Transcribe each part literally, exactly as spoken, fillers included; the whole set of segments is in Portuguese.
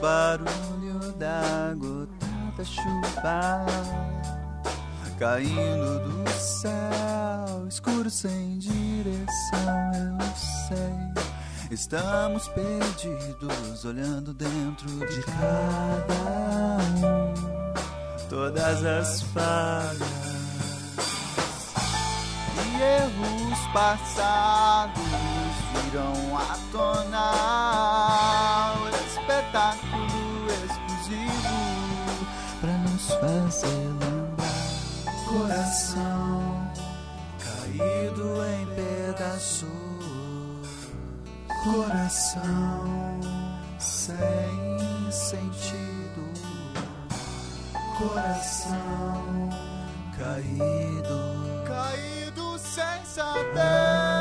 barulho da gota da chuva caindo do céu, escuro sem direção, eu sei. Estamos perdidos, olhando dentro de cada um, todas as falhas e erros passados virão à tona. O espetáculo exclusivo pra nos fazer lembrar. Coração caído em pedaços, coração sem sentido, coração caído, caído sem saber.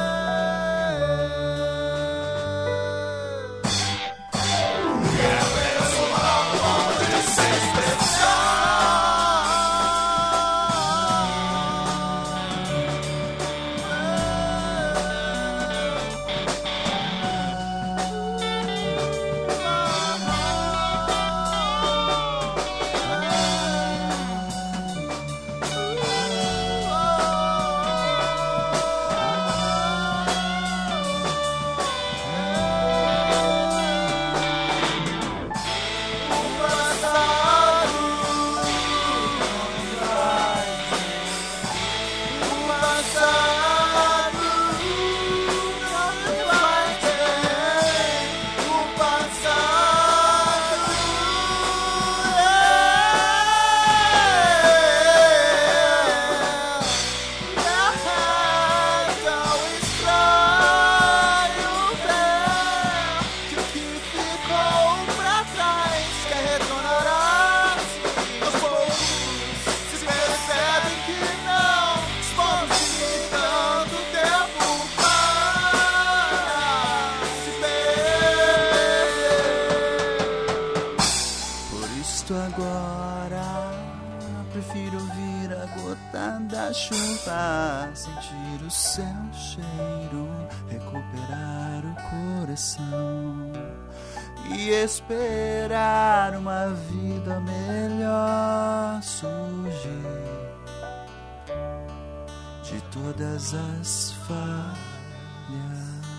Sentir o seu cheiro, recuperar o coração e esperar uma vida melhor surgir de todas as falhas.